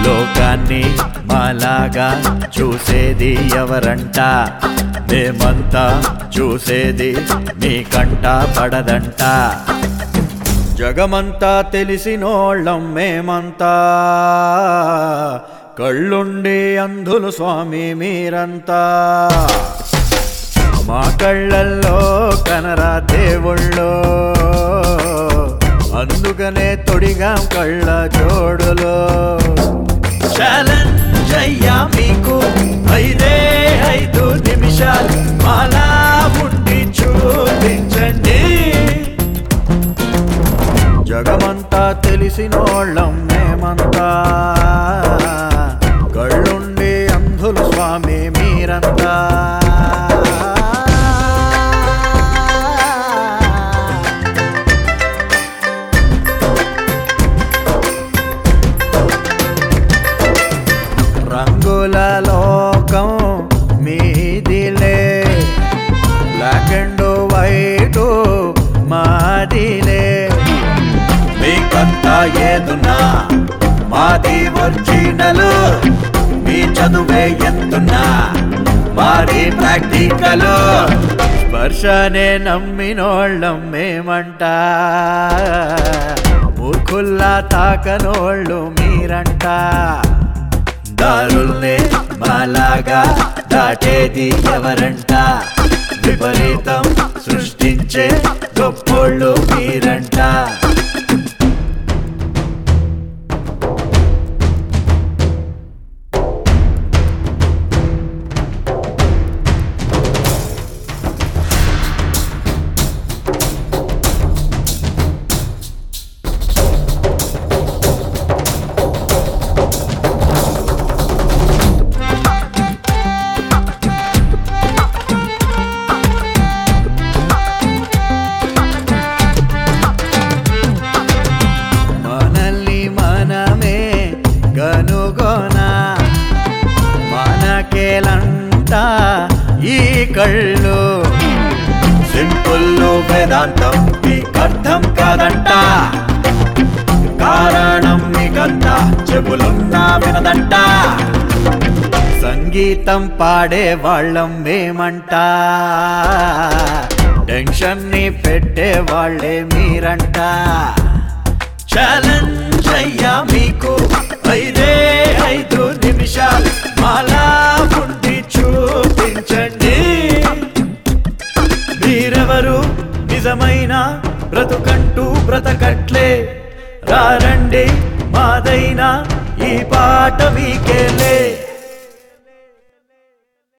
లోకాన్ని మాలాగా చూసేది ఎవరంట? మేమంతా చూసేది మీ కంట పడదంట. జగమంతా తెలిసినోళ్ళం మేమంతా, కళ్ళుండి అంధులు స్వామి మీరంతా. మా కళ్ళల్లో కనరా దేవుళ్ళో, అందుకనే తొడిగాం కళ్ళ జోడులో. ఛాలెంజ్ అయ్యా మీకు 5 నిమిషాలు మాలా ఉండి చూపించండి. జగమంతా తెలిసినోళ్ళం మేమంతా, కళ్ళుండి అంధులు స్వామి మీరంతా. రంగుల లోకం మీదిలే, బ్లాక్ అండ్ వైట్ మాదిలే. మీకంతా ఏదున్నా మాది ఒరిజినల్, మీ చదువే ఎత్తున్నా మాది ప్రాక్టికల్. స్పర్శనే నమ్మినోళ్ళం మేమంట, మూర్ఖుల్లా తాకనోళ్ళు మీరంట. దారుల్నే మాలాగా దాటేది ఎవరంట? విపరీతం సృష్టించే గొప్పోళ్ళు మీరంట. మనకేలంట ఈ కళ్ళు, సింపుల్ వేదాంతం మీకర్థం కాదంట. కారణం మీకంతా చెవులున్నా వినదంట. సంగీతం పాడే వాళ్ళం మేమంట, టెన్షన్ ని పెట్టే వాళ్ళే మీరంట. ఛాలెంజ్ అయ్యా మీకు 5 నిమిషాలు మాలా ఉండి చూపించండి. మీరెవరు నిజమైన బ్రతుకంటూ బ్రతకట్లే, రారండి మాదైనా ఈ పాట మీకేలే.